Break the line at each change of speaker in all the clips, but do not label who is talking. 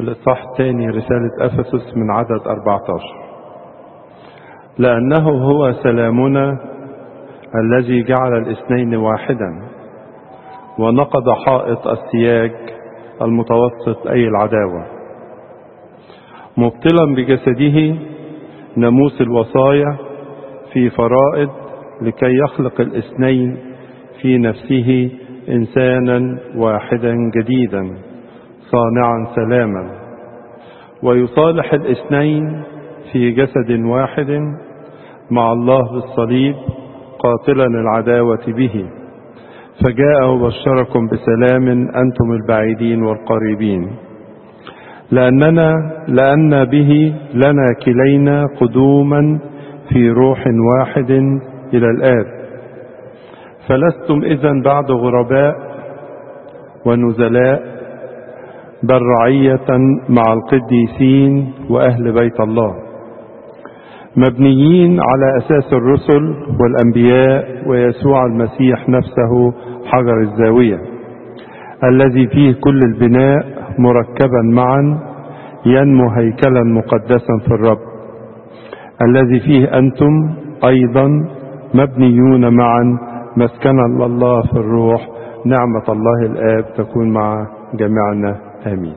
الإصحاح الثاني رسالة أفسس من عدد 14. لأنه هو سلامنا الذي جعل الاثنين واحدا ونقض حائط السياج المتوسط أي العداوة، مبطلا بجسده ناموس الوصايا في فرائض لكي يخلق الاثنين في نفسه إنسانا واحدا جديدا صانعا سلاما، ويصالح الاثنين في جسد واحد مع الله بالصليب قاتلا العداوة به، فجاء وبشركم بسلام أنتم البعيدين والقريبين، لأن به لنا كلينا قدوما في روح واحد إلى الآب، فلستم إذن بعد غرباء ونزلاء، بل رعية مع القديسين وأهل بيت الله، مبنيين على أساس الرسل والأنبياء ويسوع المسيح نفسه حجر الزاوية، الذي فيه كل البناء مركبا معا ينمو هيكلا مقدسا في الرب، الذي فيه أنتم أيضا مبنيون معا مسكنا لله في الروح. نعمة الله الآب تكون مع جميعنا آمين.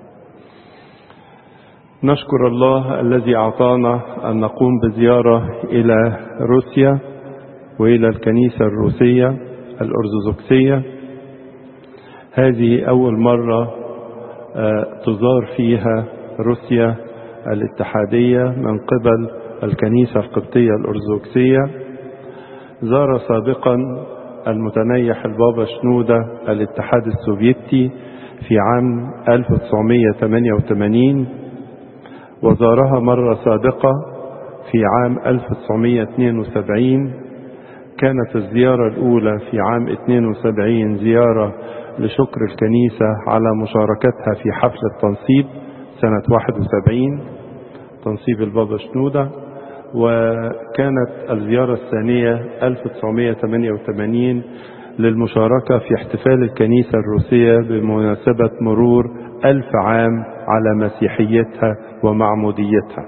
نشكر الله الذي أعطانا أن نقوم بزيارة إلى روسيا وإلى الكنيسة الروسية الأرثوذكسية. هذه أول مرة تزار فيها روسيا الاتحادية من قبل الكنيسة القبطية الأرثوذكسية. زار سابقا المتنيح البابا شنودة الاتحاد السوفيتي في عام 1988، وزارها مرة سابقة في عام 1972. كانت الزيارة الأولى في عام 72 زيارة لشكر الكنيسة على مشاركتها في حفل التنصيب سنة 71 تنصيب البابا شنودة، وكانت الزيارة الثانية 1988 للمشاركة في احتفال الكنيسة الروسية بمناسبة مرور 1000 عام على مسيحيتها ومعموديتها.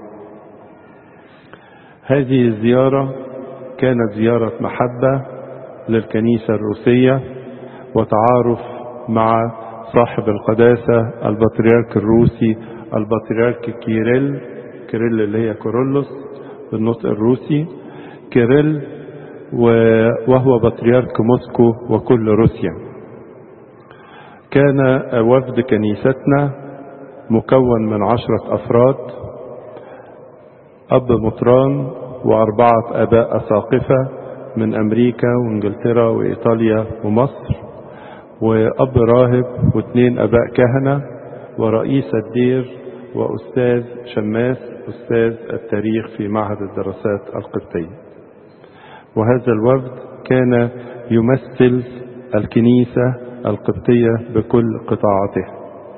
هذه الزيارة كانت زيارة محبة للكنيسة الروسية وتعارف مع صاحب القداسة البطريرك الروسي البطريرك كيريل اللي هي كورولوس بالنطق الروسي، كيريل، وهو بطريرك موسكو وكل روسيا. كان وفد كنيستنا مكون من 10 أفراد، أب مطران و4 آباء أساقفة من أمريكا وإنجلترا وإيطاليا ومصر، وأب راهب و2 آباء كهنة ورئيس الدير وأستاذ شماس أستاذ التاريخ في معهد الدراسات القبطية. وهذا الوفد كان يمثل الكنيسة القبطية بكل قطاعاتها.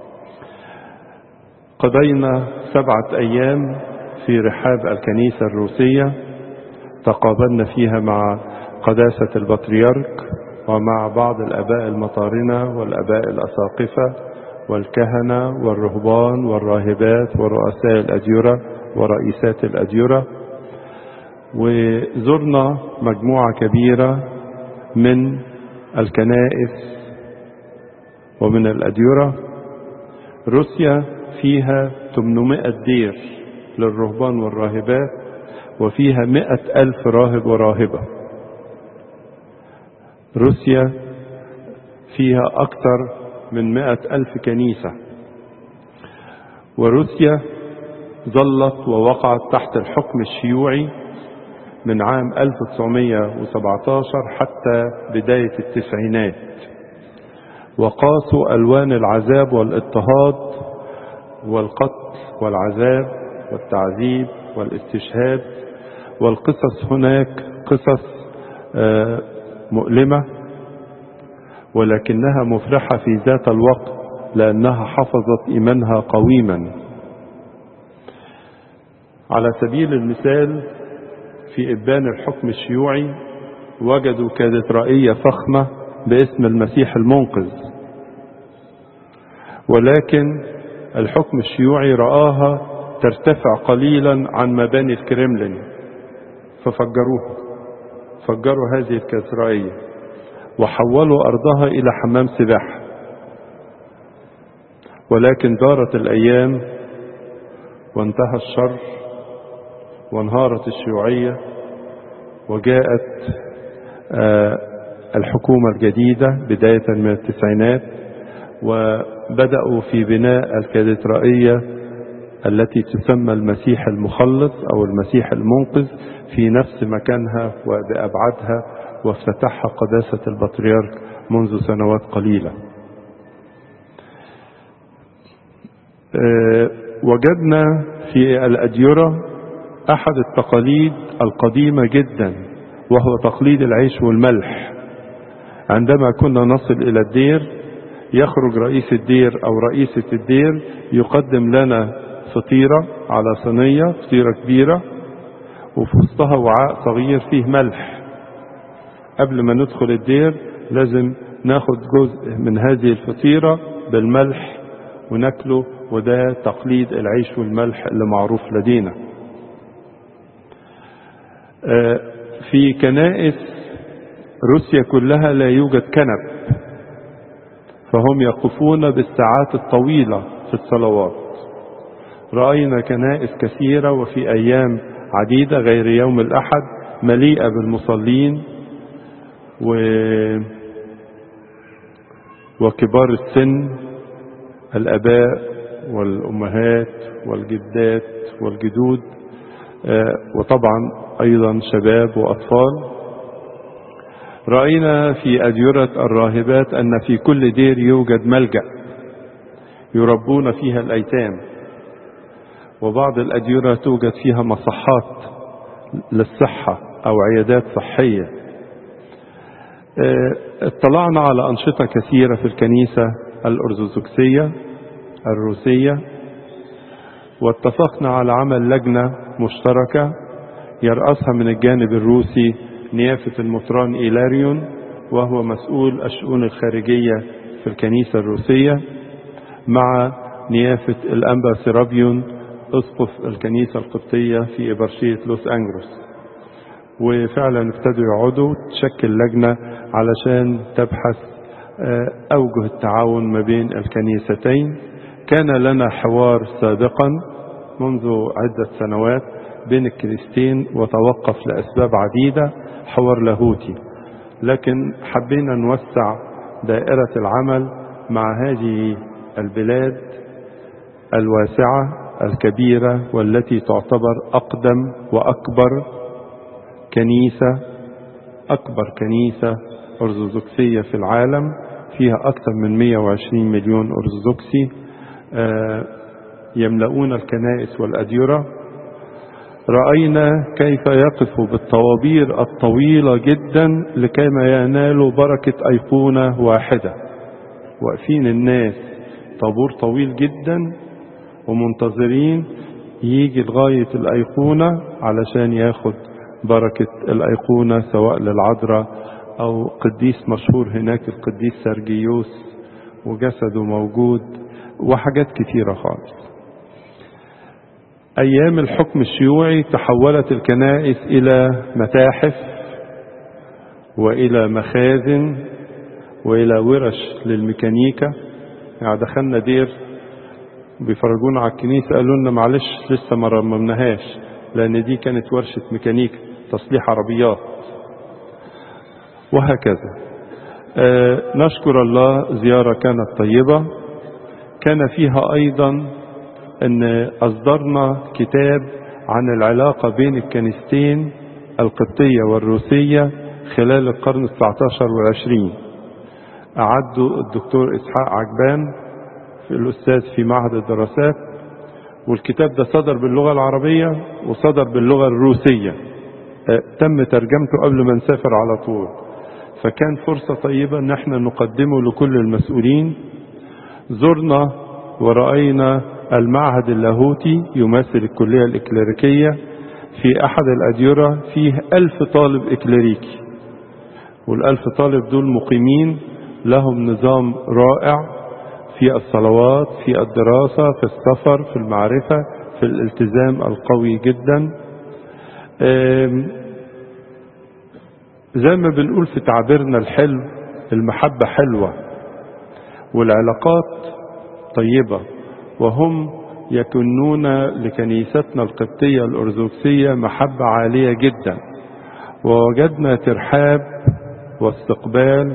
قضينا 7 أيام في رحاب الكنيسة الروسية، تقابلنا فيها مع قداسة البطريرك ومع بعض الآباء المطارنة والآباء الأساقفة والكهنة والرهبان والراهبات ورؤساء الأديرة ورئيسات الأديرة، وزرنا مجموعة كبيرة من الكنائس ومن الأديرة. روسيا فيها 800 دير للرهبان والراهبات، وفيها 100,000 راهب وراهبة. روسيا فيها أكثر من 100,000 كنيسة، وروسيا ظلت ووقعت تحت الحكم الشيوعي من عام 1917 حتى بداية التسعينات، وقاسوا ألوان العذاب والاضطهاد والقتل والعذاب والتعذيب والاستشهاد، والقصص هناك قصص مؤلمة، ولكنها مفرحة في ذات الوقت لأنها حفظت إيمانها قويما. على سبيل المثال في إبان الحكم الشيوعي وجدوا كاتدرائية فخمة باسم المسيح المنقذ، ولكن الحكم الشيوعي رآها ترتفع قليلا عن مباني الكرملين، فجروا هذه الكاتدرائية وحولوا أرضها إلى حمام سباحة. ولكن دارت الأيام وانتهى الشر وانهارت الشيوعية، وجاءت الحكومة الجديدة بداية من التسعينات، وبدأوا في بناء الكاتدرائية التي تسمى المسيح المخلص أو المسيح المنقذ في نفس مكانها وبأبعادها، وافتتحها قداسة البطريرك منذ سنوات قليلة. وجدنا في الأديرة أحد التقاليد القديمة جدا، وهو تقليد العيش والملح. عندما كنا نصل إلى الدير يخرج رئيس الدير أو رئيسة الدير يقدم لنا فطيرة على صينية، فطيرة كبيرة وفي وسطها وعاء صغير فيه ملح. قبل ما ندخل الدير لازم ناخد جزء من هذه الفطيرة بالملح وناكله، وده تقليد العيش والملح اللي معروف لدينا. في كنائس روسيا كلها لا يوجد كنب، فهم يقفون بالساعات الطويلة في الصلوات. رأينا كنائس كثيرة وفي أيام عديدة غير يوم الأحد مليئة بالمصلين وكبار السن، الآباء والأمهات والجدات والجدود، وطبعا أيضا شباب وأطفال. رأينا في أديرة الراهبات أن في كل دير يوجد ملجأ يربون فيها الأيتام، وبعض الأديرة توجد فيها مصحات للصحة أو عيادات صحية. اطلعنا على أنشطة كثيرة في الكنيسة الأرثوذكسية الروسية، واتفقنا على عمل لجنة مشتركة يرأسها من الجانب الروسي نيافة المطران إيلاريون، وهو مسؤول الشؤون الخارجية في الكنيسة الروسية، مع نيافة الأنبا سيرابيون أسقف الكنيسة القبطية في إبرشية لوس أنجلوس. وفعلا ابتدوا يقعدوا تشكل لجنة علشان تبحث أوجه التعاون ما بين الكنيستين. كان لنا حوار سابقا منذ عدة سنوات بين الكنيستين وتوقف لأسباب عديدة، حوار لاهوتي، لكن حبينا نوسع دائرة العمل مع هذه البلاد الواسعة الكبيرة والتي تعتبر أقدم وأكبر كنيسة أرثوذكسية في العالم، فيها أكثر من 120 مليون أرثوذكسي يملؤون الكنائس والأديرة. رأينا كيف يقفوا بالطوابير الطويلة جدا لكيما ينالوا بركة أيقونة واحدة، واقفين الناس طابور طويل جدا ومنتظرين يجي لغاية الأيقونة علشان ياخد بركة الأيقونة، سواء للعذراء أو قديس مشهور هناك القديس سرجيوس وجسده موجود، وحاجات كتيرة خالص. أيام الحكم الشيوعي تحولت الكنائس إلى متاحف وإلى مخازن وإلى ورش للميكانيكا. يعني دخلنا دير بيفرجونا على الكنيسة، قالوا لنا معلش لسه ما رممناهاش، لأن دي كانت ورشة ميكانيكا تصليح عربيات، وهكذا. نشكر الله، زيارة كانت طيبة. كان فيها أيضا أن أصدرنا كتاب عن العلاقة بين الكنيستين القبطية والروسية خلال القرن 19 و20. أعده الدكتور إسحاق عجبان الأستاذ في معهد الدراسات، والكتاب ده صدر باللغة العربية وصدر باللغة الروسية، تم ترجمته قبل ما نسافر على طول، فكان فرصة طيبة ان احنا نقدمه لكل المسؤولين. زرنا ورأينا المعهد اللاهوتي يمثل الكلية الإكليريكية في أحد الأديرة، فيه 1000 طالب إكليريكي، وال1000 طالب دول مقيمين، لهم نظام رائع في الصلوات، في الدراسة، في السفر، في المعرفة، في الالتزام القوي جدا. زي ما بنقول في تعبيرنا الحلو، المحبة حلوة والعلاقات طيبة، وهم يكنون لكنيستنا القبطية الأرثوذكسية محبة عالية جدا. ووجدنا ترحاب واستقبال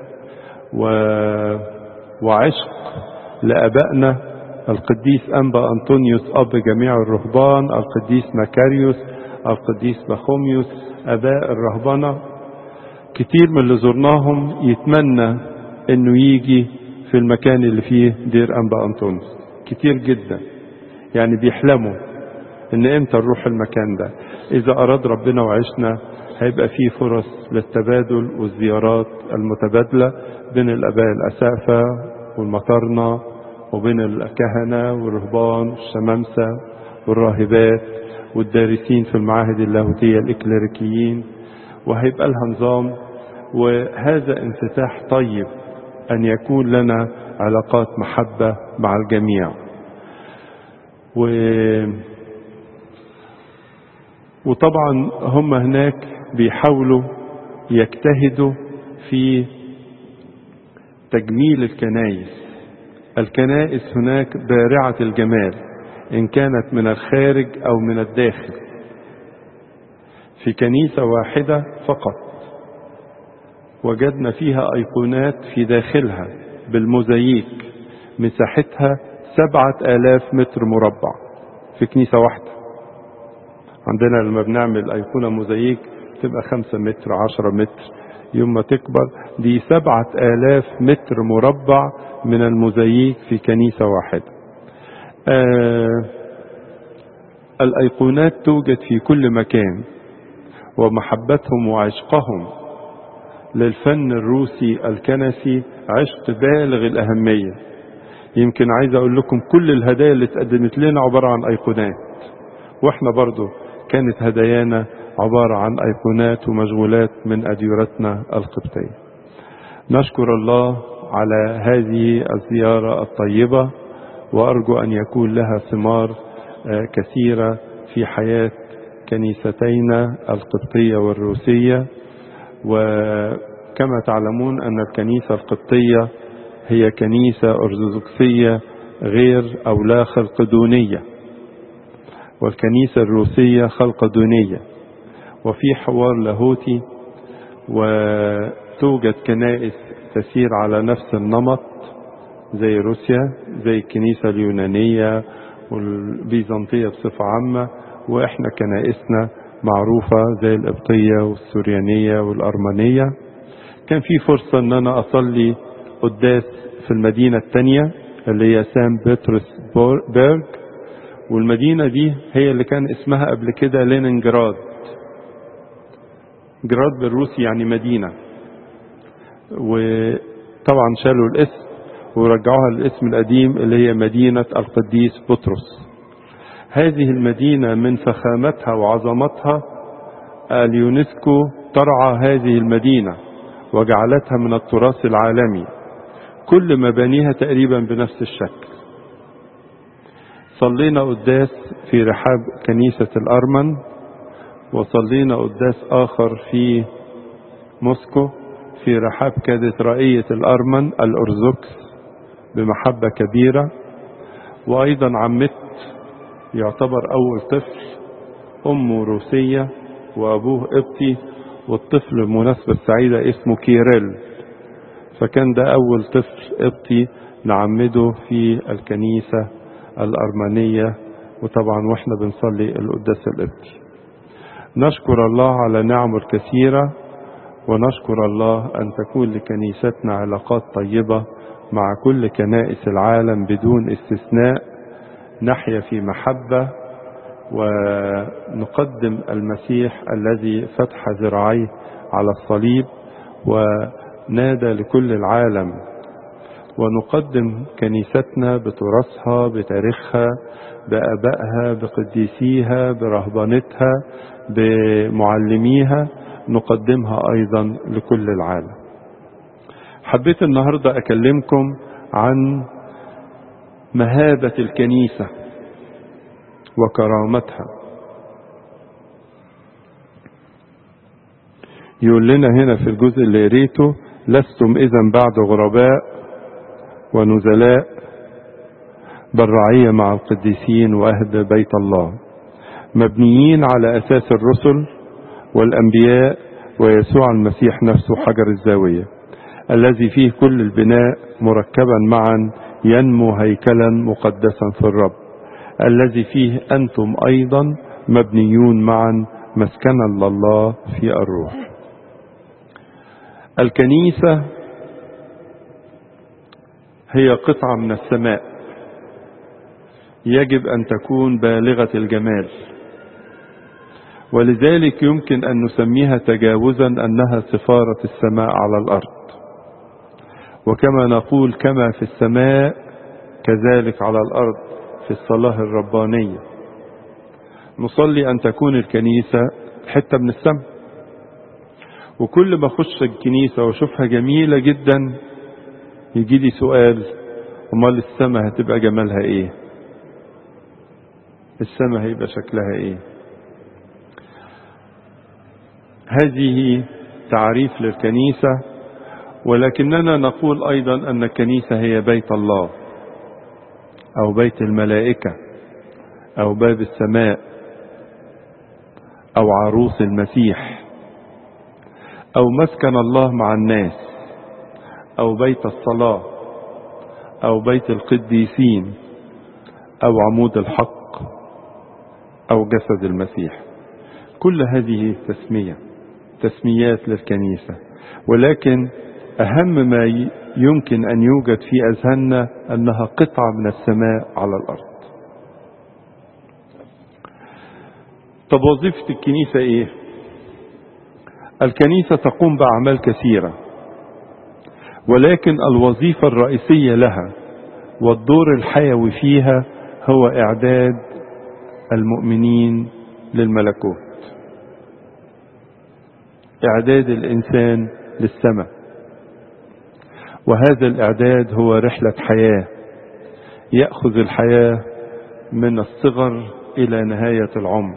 وعشق لأبائنا القديس أنبا أنطونيوس أب جميع الرهبان، القديس مكاريوس، القديس بخوميوس، أباء الرهبنة. كتير من اللي زرناهم يتمنى انه يجي في المكان اللي فيه دير أنبا أنطونيوس، كتير جدا، يعني بيحلموا ان امتى نروح المكان ده. اذا اراد ربنا وعشنا هيبقى فيه فرص للتبادل والزيارات المتبادلة بين الاباء الاسافة والمطارنة، وبين الكهنة والرهبان والشمامسة والراهبات والدارسين في المعاهد اللاهوتية الإكليريكيين، وهيبقى لها نظام. وهذا انفتاح طيب أن يكون لنا علاقات محبة مع الجميع. وطبعا هم هناك بيحاولوا يجتهدوا في تجميل الكنائس. الكنائس هناك بارعة الجمال، إن كانت من الخارج أو من الداخل. في كنيسة واحدة فقط وجدنا فيها أيقونات في داخلها بالموزاييك، مساحتها 7000 متر مربع في كنيسة واحدة. عندنا لما بنعمل أيقونة موزاييك تبقى 5 متر 10 متر، يوم ما تكبر دي 7000 متر مربع من الموزاييك في كنيسة واحدة. الأيقونات توجد في كل مكان، ومحبتهم وعشقهم للفن الروسي الكنسي عشق بالغ الأهمية. يمكن عايز أقول لكم كل الهدايا اللي اتقدمت لنا عبارة عن أيقونات، وإحنا برضو كانت هدايانا عبارة عن أيقونات ومشغولات من أديرتنا القبطية. نشكر الله على هذه الزيارة الطيبة، وأرجو أن يكون لها ثمار كثيرة في حياة كنيستينا القبطية والروسية. وكما تعلمون أن الكنيسة القبطية هي كنيسة أرثوذكسية غير أو لا خلقدونية، والكنيسة الروسية خلقدونية، وفي حوار لاهوتي، وتوجد كنائس تسير على نفس النمط زي روسيا، زي الكنيسة اليونانية والبيزنطية بصفة عامة، وإحنا كنائسنا معروفة زي القبطية والسوريانية والأرمنية. كان في فرصة أن أنا أصلي قداس في المدينة الثانية اللي هي سان بطرسبرغ، والمدينة دي هي اللي كان اسمها قبل كده لينينجراد. جراد بالروسي يعني مدينة، وطبعا شالوا الاسم ورجعوها للاسم القديم اللي هي مدينة القديس بطرس. هذه المدينة من فخامتها وعظمتها اليونسكو ترعى هذه المدينة وجعلتها من التراث العالمي، كل مبانيها تقريبا بنفس الشكل. صلينا قداس في رحاب كنيسة الأرمن، وصلينا قداس آخر في موسكو في رحاب كاتدرائية الأرمن الأرثوذكس بمحبة كبيرة. وأيضا عمت يعتبر أول طفل، أمه روسية وأبوه قبطي، والطفل المناسبة السعيدة اسمه كيريل، فكان ده أول طفل قبطي نعمده في الكنيسة الأرمنية، وطبعا وإحنا بنصلي القداس القبطي. نشكر الله على نعمه الكثيرة، ونشكر الله أن تكون لكنيستنا علاقات طيبة مع كل كنائس العالم بدون استثناء. نحيا في محبة ونقدم المسيح الذي فتح ذراعيه على الصليب ونادى لكل العالم، ونقدم كنيستنا بتراثها بتاريخها بآبائها بقديسيها برهبانتها بمعلميها، نقدمها أيضا لكل العالم. حبيت النهاردة أكلمكم عن مهابة الكنيسة وكرامتها. يقول لنا هنا في الجزء اللي قريته: لستم إذن بعد غرباء ونزلاء، بل رعية مع القديسين وأهل بيت الله، مبنيين على أساس الرسل والأنبياء ويسوع المسيح نفسه حجر الزاوية، الذي فيه كل البناء مركبا معا ينمو هيكلا مقدسا في الرب، الذي فيه أنتم أيضا مبنيون معا مسكنا لله في الروح. الكنيسة هي قطعة من السماء، يجب أن تكون بالغة الجمال، ولذلك يمكن أن نسميها تجاوزا أنها سفارة السماء على الأرض. وكما نقول: كما في السماء كذلك على الأرض، في الصلاة الربانية نصلي أن تكون الكنيسة حتة من السماء. وكل ما أخش الكنيسة وأشوفها جميلة جدا يجي لي سؤال: أمال السماء هتبقى جمالها إيه؟ السماء هيبقى شكلها إيه؟ هذه تعريف للكنيسة. ولكننا نقول أيضا أن الكنيسة هي بيت الله، أو بيت الملائكة، أو باب السماء، أو عروس المسيح، أو مسكن الله مع الناس، أو بيت الصلاة، أو بيت القديسين، أو عمود الحق، أو جسد المسيح. كل هذه تسميات للكنيسة، ولكن أهم ما يمكن أن يوجد في أذهاننا أنها قطعة من السماء على الأرض. طب وظيفة الكنيسة إيه؟ الكنيسة تقوم بأعمال كثيرة، ولكن الوظيفة الرئيسية لها والدور الحيوي فيها هو إعداد المؤمنين للملكوت، إعداد الإنسان للسماء. وهذا الإعداد هو رحلة حياة، يأخذ الحياة من الصغر إلى نهاية العمر.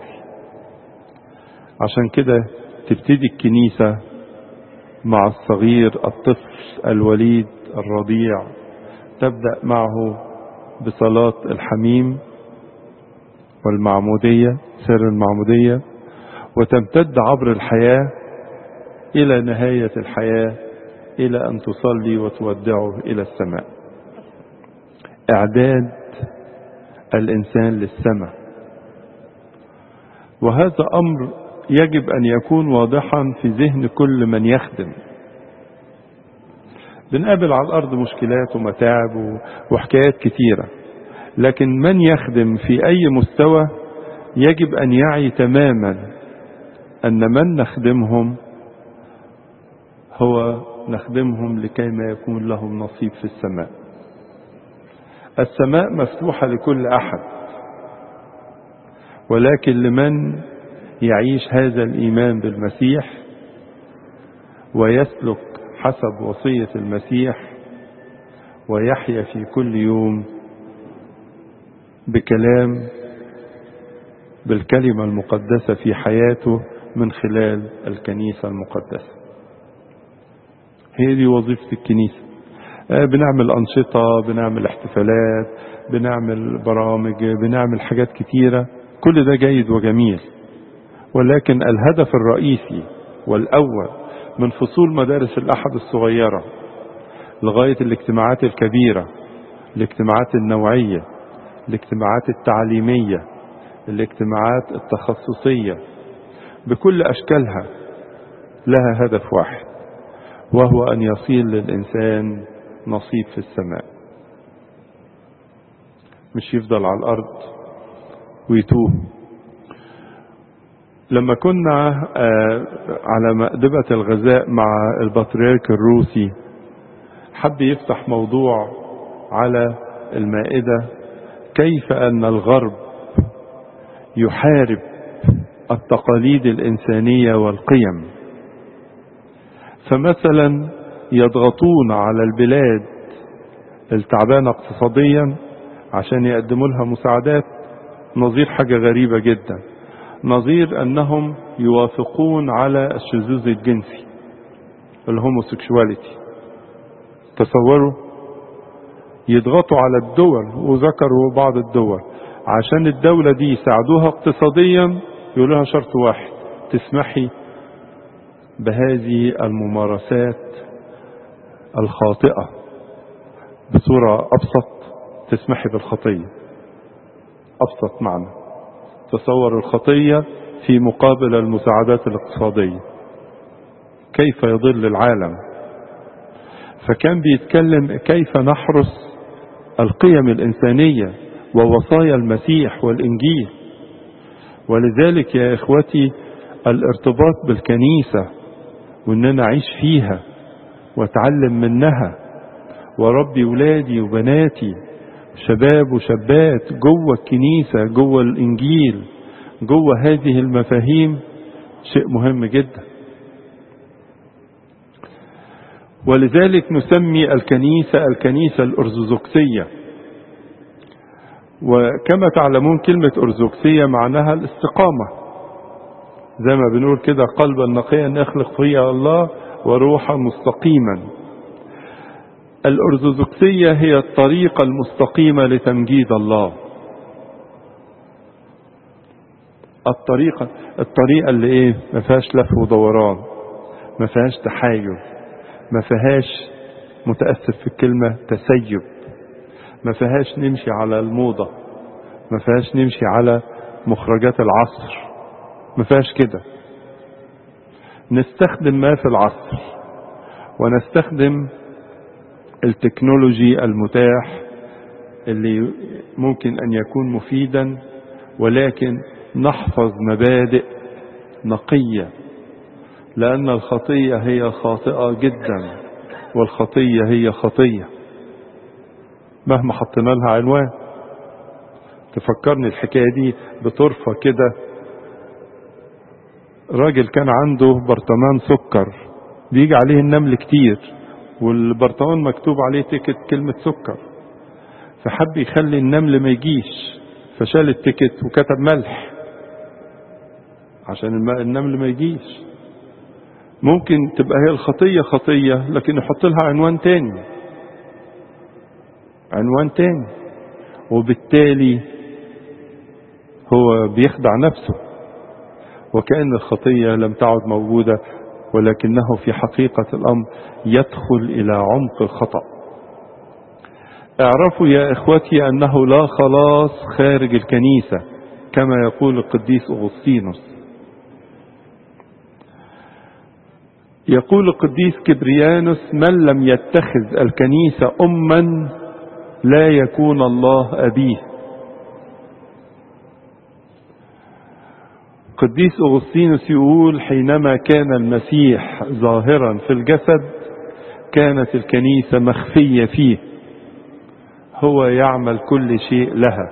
عشان كده تبتدي الكنيسة مع الصغير، الطفل الوليد الرضيع، تبدأ معه بصلاة الحميم والمعمودية، سر المعمودية، وتمتد عبر الحياة إلى نهاية الحياة، إلى أن تصلي وتودعه إلى السماء. إعداد الإنسان للسماء، وهذا أمر يجب أن يكون واضحا في ذهن كل من يخدم. بنقابل على الأرض مشكلات ومتاعب وحكايات كتيرة، لكن من يخدم في أي مستوى يجب أن يعي تماما أن من نخدمهم هو نخدمهم لكي ما يكون لهم نصيب في السماء. السماء مفتوحة لكل أحد، ولكن لمن يعيش هذا الإيمان بالمسيح ويسلك حسب وصية المسيح، ويحيا في كل يوم بالكلمة المقدسة في حياته من خلال الكنيسة المقدسة. هي دي وظيفة الكنيسة. بنعمل أنشطة، بنعمل احتفالات، بنعمل برامج، بنعمل حاجات كتيرة، كل ده جيد وجميل، ولكن الهدف الرئيسي والأول من فصول مدارس الأحد الصغيرة لغاية الاجتماعات الكبيرة، الاجتماعات النوعية، الاجتماعات التعليمية، الاجتماعات التخصصية، بكل أشكالها لها هدف واحد، وهو أن يصير للإنسان نصيب في السماء، مش يفضل على الأرض ويتوه. لما كنا على مأدبة الغذاء مع البطريرك الروسي، حب يفتح موضوع على المائدة: كيف أن الغرب يحارب التقاليد الإنسانية والقيم. فمثلا يضغطون على البلاد التعبانة اقتصاديا عشان يقدموا لها مساعدات، نظير حاجة غريبة جدا، نظير أنهم يوافقون على الشذوذ الجنسي، الهوموسيكشواليتي. تصوروا، يضغطوا على الدول، وذكروا بعض الدول عشان الدولة دي يساعدوها اقتصاديا، يقولوا لها شرط واحد: تسمحي بهذه الممارسات الخاطئة بصورة أبسط، تسمحي بالخطية. أبسط معنى، تصور الخطية في مقابل المساعدات الاقتصادية، كيف يضل العالم. فكان بيتكلم كيف نحرس القيم الإنسانية ووصايا المسيح والإنجيل. ولذلك يا إخوتي، الارتباط بالكنيسة وإننا نعيش فيها واتعلم منها وربي ولادي وبناتي شباب وشابات جوه الكنيسة، جوه الإنجيل، جوه هذه المفاهيم، شيء مهم جدا. ولذلك نسمي الكنيسة الأرثوذكسية. وكما تعلمون كلمة أرثوذكسية معناها الاستقامة، زي ما بنقول كده: قلبا نقيا يخلق فيها الله وروحا مستقيما. الأرثوذكسية هي الطريقة المستقيمة لتمجيد الله، الطريقة اللي ايه؟ ما فيهاش لف ودوران، ما فيهاش تحايل، ما فيهاش، متأسف في الكلمة، تسيب، ما فيهاش نمشي على الموضة، ما فيهاش نمشي على مخرجات العصر، ما فيهاش كده. نستخدم ما في العصر، ونستخدم التكنولوجي المتاح اللي ممكن أن يكون مفيدا، ولكن نحفظ مبادئ نقية، لأن الخطية هي خاطئة جدا، والخطية هي خطية مهما حطينا لها عنوان. تفكرني الحكاية دي بطرفة كده. راجل كان عنده برطمان سكر، بيجي عليه النمل كتير، والبرطمان مكتوب عليه تيكت كلمة سكر، فحب يخلي النمل ما يجيش، فشال التيكت وكتب ملح عشان النمل ما يجيش. ممكن تبقى هي الخطية خطية، لكن يحط لها عنوان تاني، وبالتالي هو بيخدع نفسه، وكأن الخطية لم تعد موجودة، ولكنه في حقيقة الأمر يدخل إلى عمق الخطأ. اعرفوا يا إخوتي أنه لا خلاص خارج الكنيسة، كما يقول القديس أغسطينوس. يقول القديس كبريانوس: من لم يتخذ الكنيسة أما لا يكون الله أبيه. قديس أغسطينوس يقول: حينما كان المسيح ظاهرا في الجسد كانت الكنيسة مخفية فيه، هو يعمل كل شيء لها،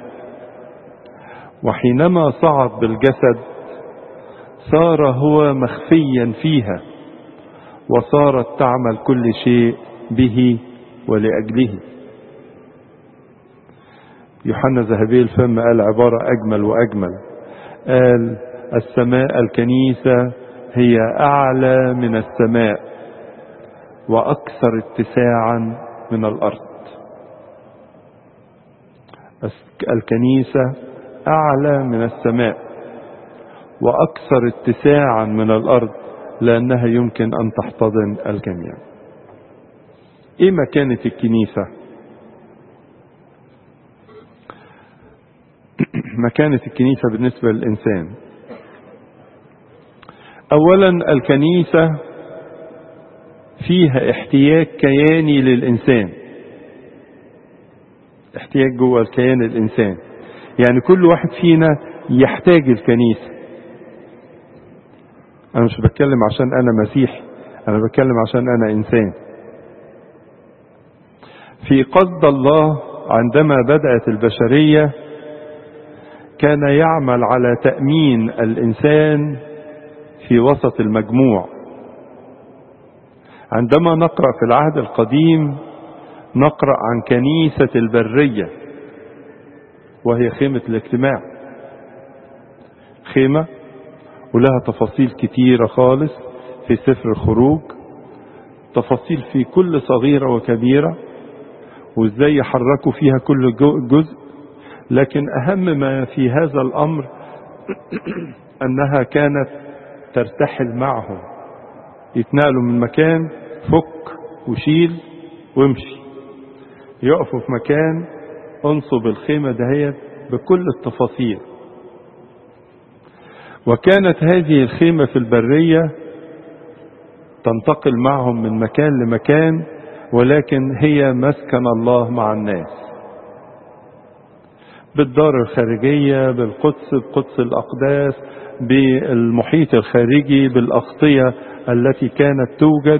وحينما صعد بالجسد صار هو مخفيا فيها، وصارت تعمل كل شيء به ولأجله. يوحنا ذهبي الفم قال عبارة أجمل وأجمل، قال: الكنيسة هي أعلى من السماء وأكثر اتساعا من الأرض. الكنيسة أعلى من السماء وأكثر اتساعا من الأرض، لأنها يمكن أن تحتضن الجميع. إيه مكانة الكنيسة؟ مكانة الكنيسة بالنسبة للإنسان. أولا، الكنيسة فيها احتياج كياني للإنسان، احتياج جوه الكيان الإنسان، يعني كل واحد فينا يحتاج الكنيسة. أنا مش بتكلم عشان أنا مسيحي، أنا بتكلم عشان أنا إنسان. في قصد الله عندما بدأت البشرية كان يعمل على تأمين الإنسان في وسط المجموع. عندما نقرأ في العهد القديم نقرأ عن كنيسة البرية، وهي خيمة الاجتماع. خيمة ولها تفاصيل كتيرة خالص في سفر الخروج، تفاصيل في كل صغيرة وكبيرة، وازاي يحركوا فيها كل جزء. لكن أهم ما في هذا الأمر أنها كانت ترتحل معهم، يتنقلوا من مكان، فك وشيل وامشي، يقفوا في مكان، انصب الخيمة دهيت بكل التفاصيل. وكانت هذه الخيمة في البرية تنتقل معهم من مكان لمكان، ولكن هي مسكن الله مع الناس، بالدار الخارجية، بالقدس، بقدس الأقداس، بالمحيط الخارجي، بالأغطية التي كانت توجد.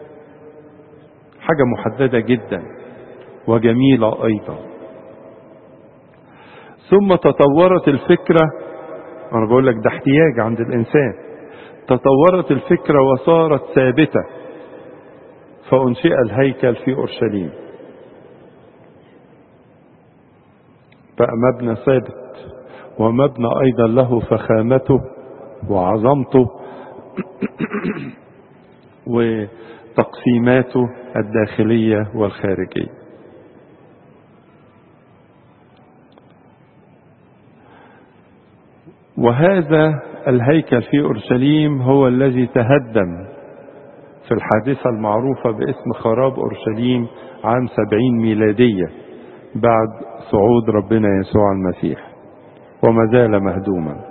حاجة محددة جدا وجميلة أيضا. ثم تطورت الفكرة، أنا بقول لك ده احتياج عند الإنسان، تطورت الفكرة وصارت ثابتة، فأنشئ الهيكل في أورشليم، بقى مبنى ثابت، ومبنى أيضا له فخامته وعظمته وتقسيماته الداخلية والخارجية. وهذا الهيكل في أورشليم هو الذي تهدم في الحادثة المعروفة باسم خراب أورشليم عام 70 ميلادية بعد صعود ربنا يسوع المسيح، وما زال مهدوما.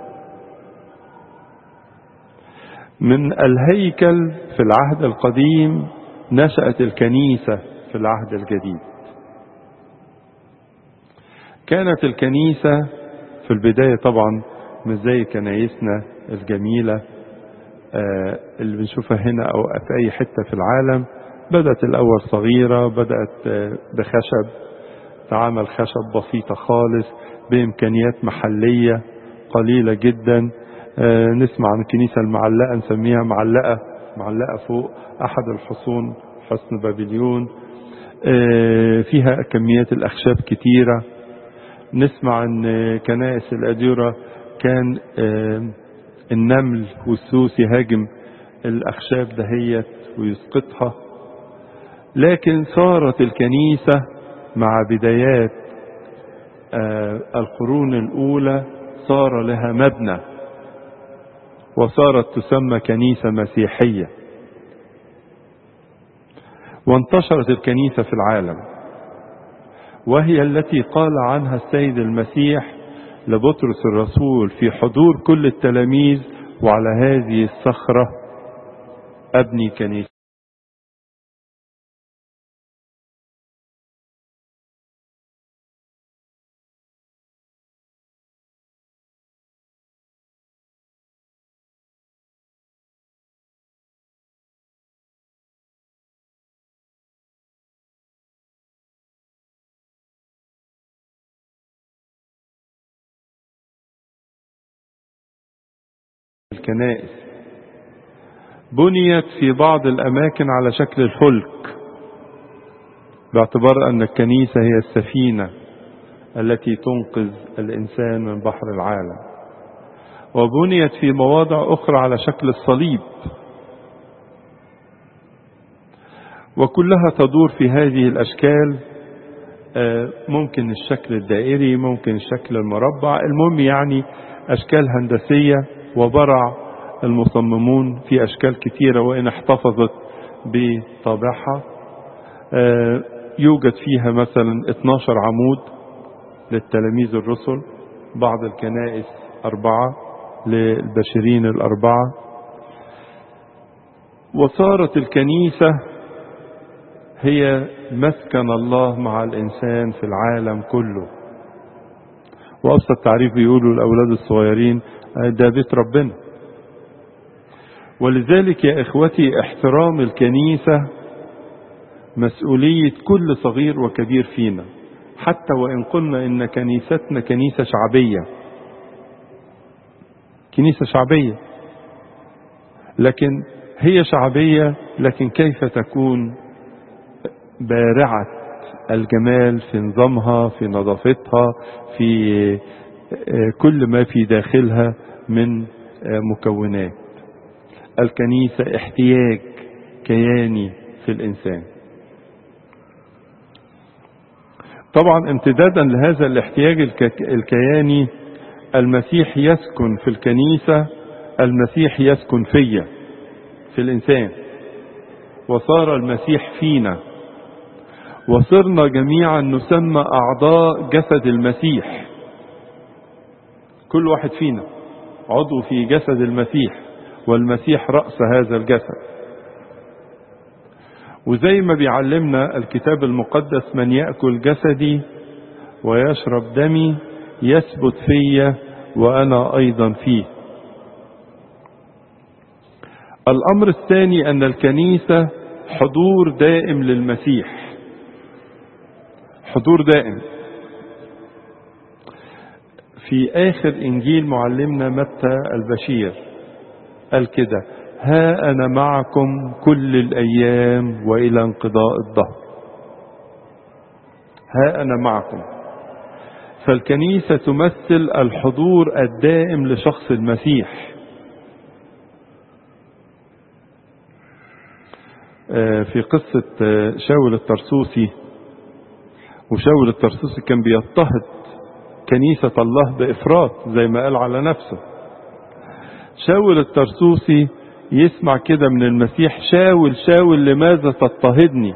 من الهيكل في العهد القديم نشأت الكنيسة في العهد الجديد. كانت الكنيسة في البداية طبعا مش زي كنايسنا الجميلة اللي بنشوفها هنا أو في أي حتة في العالم. بدأت الأول صغيرة، بدأت بخشب، تعامل خشب بسيطة خالص بإمكانيات محلية قليلة جدا. نسمع عن الكنيسة المعلقة، نسميها معلقة فوق أحد الحصون، حصن بابليون، فيها كميات الأخشاب كتيرة. نسمع عن كنائس الأديرة كان النمل والسوس يهاجم الأخشاب دهيت ويسقطها. لكن صارت الكنيسة مع بدايات القرون الأولى صار لها مبنى، وصارت تسمى كنيسة مسيحية، وانتشرت الكنيسة في العالم، وهي التي قال عنها السيد المسيح لبطرس الرسول في حضور كل التلاميذ: وعلى هذه الصخرة أبني كنيسة. الكنائس بنيت في بعض الأماكن على شكل الفلك، باعتبار أن الكنيسة هي السفينة التي تنقذ الإنسان من بحر العالم. وبنيت في مواضع أخرى على شكل الصليب، وكلها تدور في هذه الأشكال. ممكن الشكل الدائري، ممكن الشكل المربع، المهم يعني أشكال هندسية، وبرع المصممون في أشكال كثيرة وإن احتفظت بطابعها. يوجد فيها مثلا 12 عمود للتلاميذ الرسل، بعض الكنائس 4 للبشرين 4. وصارت الكنيسة هي مسكن الله مع الإنسان في العالم كله. وأبسط تعريف بيقولوا الأولاد الصغيرين ده بيت ربنا. ولذلك يا إخوتي احترام الكنيسة مسؤولية كل صغير وكبير فينا، حتى وإن قلنا إن كنيستنا كنيسة شعبية، كنيسة شعبية، لكن هي شعبية، لكن كيف تكون بارعة الجمال في نظامها، في نظافتها، في كل ما في داخلها من مكونات. الكنيسة احتياج كياني في الإنسان. طبعا امتدادا لهذا الاحتياج الكياني، المسيح يسكن في الكنيسة، المسيح يسكن فيا في الإنسان، وصار المسيح فينا، وصرنا جميعا نسمى أعضاء جسد المسيح. كل واحد فينا عضو في جسد المسيح، والمسيح رأس هذا الجسد. وزي ما بيعلمنا الكتاب المقدس: من يأكل جسدي ويشرب دمي يثبت فيا وأنا أيضا فيه. الأمر الثاني أن الكنيسة حضور دائم للمسيح، حضور دائم. في آخر إنجيل معلمنا متى البشير قال كده: ها أنا معكم كل الأيام وإلى انقضاء الدهر. ها أنا معكم. فالكنيسة تمثل الحضور الدائم لشخص المسيح. في قصة شاول الطرسوسي، وشاول الطرسوسي كان بيضطهد كنيسة الله بإفراط زي ما قال على نفسه. شاول الطرسوسي يسمع كده من المسيح: شاول شاول لماذا تضطهدني؟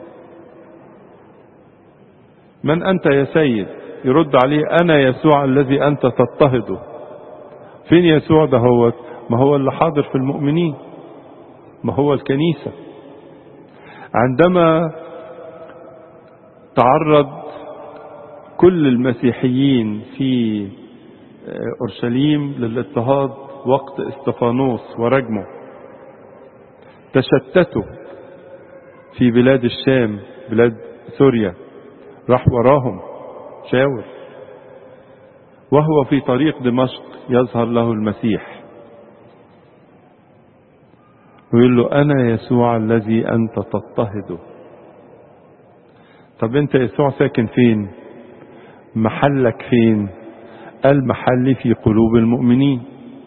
من أنت يا سيد؟ يرد عليه: أنا يسوع الذي أنت تضطهده. فين يسوع ده؟ هو ما هو اللي حاضر في المؤمنين، ما هو الكنيسة. عندما تعرض كل المسيحيين في أورشليم للاضطهاد وقت استفانوس ورجمه، تشتتوا في بلاد الشام، بلاد سوريا، راح وراهم شاول، وهو في طريق دمشق يظهر له المسيح ويقول له: أنا يسوع الذي أنت تضطهده. طب أنت يسوع ساكن فين؟ محلك فين؟ المحل في قلوب المؤمنين،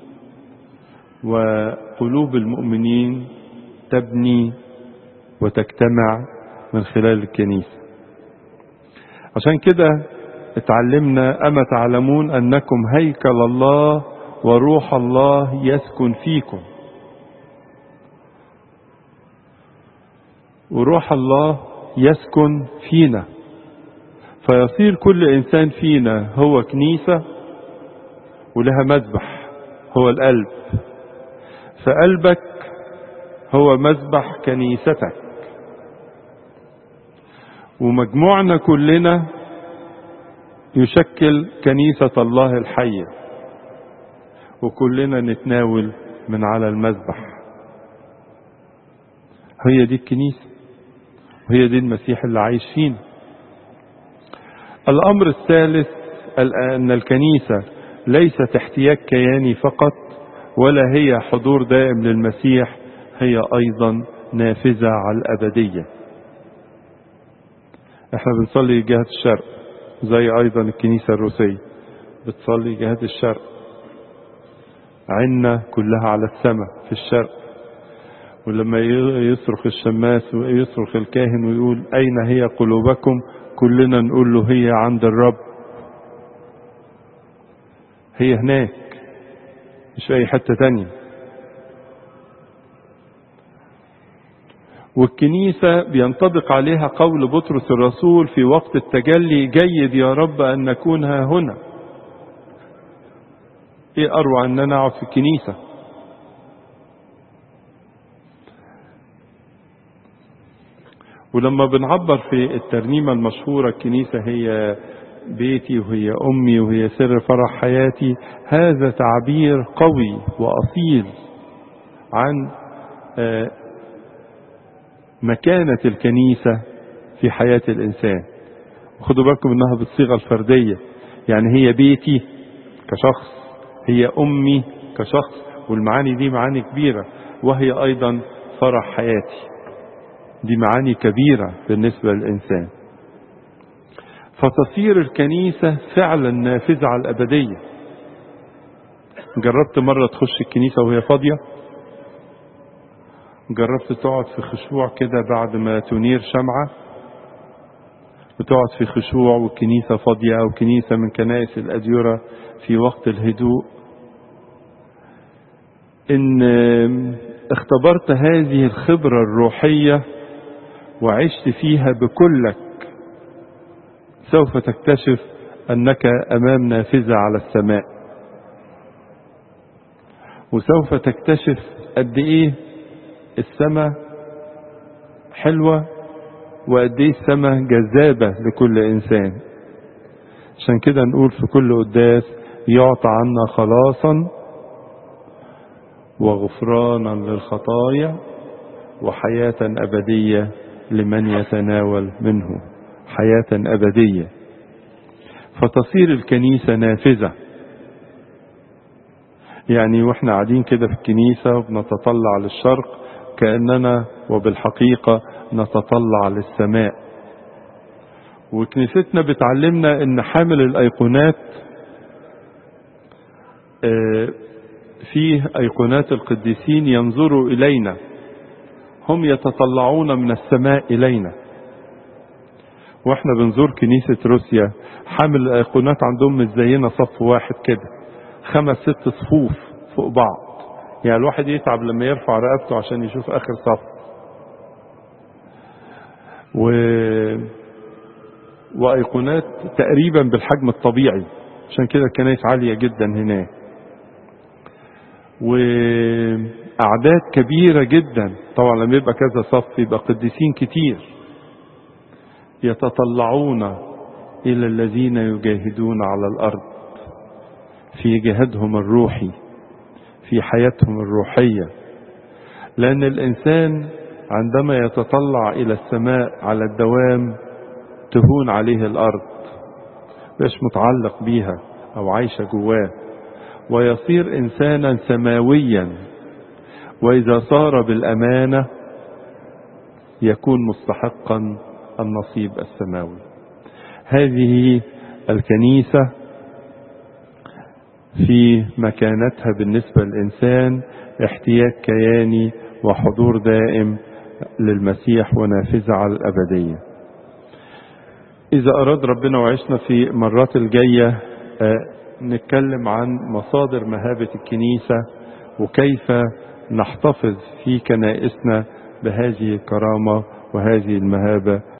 وقلوب المؤمنين تبني وتجتمع من خلال الكنيسة. عشان كده اتعلمنا: أما تعلمون أنكم هيكل الله وروح الله يسكن فيكم. وروح الله يسكن فينا، فيصير كل إنسان فينا هو كنيسة ولها مذبح هو القلب. فقلبك هو مذبح كنيستك، ومجموعنا كلنا يشكل كنيسة الله الحية، وكلنا نتناول من على المذبح. هي دي الكنيسة، وهي دي المسيح اللي عايش فينا. الأمر الثالث أن الكنيسة ليست احتياج كياني فقط، ولا هي حضور دائم للمسيح، هي أيضا نافذة على الأبدية. احنا بنصلي جهة الشرق، زي أيضا الكنيسة الروسية بتصلي جهة الشرق، عنا كلها على السماء في الشرق. ولما يصرخ الشماس ويصرخ الكاهن ويقول: أين هي قلوبكم؟ كلنا نقول له: هي عند الرب، هي هناك، مش في أي حتة تانية. والكنيسة بينطبق عليها قول بطرس الرسول في وقت التجلي: جيد يا رب أن نكون ها هنا. ايه أروع أن أنا أقعد في الكنيسة. ولما بنعبر في الترنيمة المشهورة: الكنيسة هي بيتي وهي أمي وهي سر فرح حياتي، هذا تعبير قوي وأصيل عن مكانة الكنيسة في حياة الإنسان. وخدوا بالكم إنها بالصيغة الفردية، يعني هي بيتي كشخص، هي أمي كشخص، والمعاني دي معاني كبيرة، وهي أيضا فرح حياتي، دي معاني كبيرة بالنسبة للإنسان. فتصير الكنيسة فعلا نافذة على الأبدية. جربت مرة تخش الكنيسة وهي فاضية؟ جربت تقعد في خشوع كده بعد ما تنير شمعة، وتقعد في خشوع والكنيسة فاضية، أو كنيسة من كنائس الأديرة في وقت الهدوء؟ إن اختبرت هذه الخبرة الروحية وعشت فيها بكلك، سوف تكتشف أنك أمام نافذة على السماء، وسوف تكتشف قد إيه السماء حلوة وقد إيه السماء جذابة لكل إنسان. عشان كده نقول في كل قداس: يعطى عنا خلاصا وغفرانا للخطايا وحياة أبدية لمن يتناول منه. حياة أبدية. فتصير الكنيسة نافذة. يعني واحنا قاعدين كده في الكنيسة وبنتطلع للشرق كأننا وبالحقيقة نتطلع للسماء. وكنيستنا بتعلمنا ان حامل الايقونات فيه ايقونات القديسين ينظروا الينا، هم يتطلعون من السماء الينا. واحنا بنزور كنيسة روسيا حامل الايقونات عندهم مش زينا صف واحد كده، 5-6 صفوف فوق بعض، يعني الواحد يتعب لما يرفع رقبته عشان يشوف اخر صف. وايقونات تقريبا بالحجم الطبيعي، عشان كده الكنائس عالية جدا هناك. واعداد كبيرة جدا، طبعا لما يبقى كذا صف يبقى قديسين كتير يتطلعون الى الذين يجاهدون على الارض في جهادهم الروحي، في حياتهم الروحية. لأن الإنسان عندما يتطلع إلى السماء على الدوام تهون عليه الأرض، مش متعلق بيها أو عايشة جواه، ويصير إنسانا سماويا. وإذا صار بالأمانة يكون مستحقا النصيب السماوي. هذه الكنيسة في مكانتها بالنسبة للإنسان احتياج كياني وحضور دائم للمسيح ونافذة على الأبدية. إذا أراد ربنا وعشنا في مرات الجاية نتكلم عن مصادر مهابة الكنيسة وكيف نحتفظ في كنائسنا بهذه الكرامة وهذه المهابة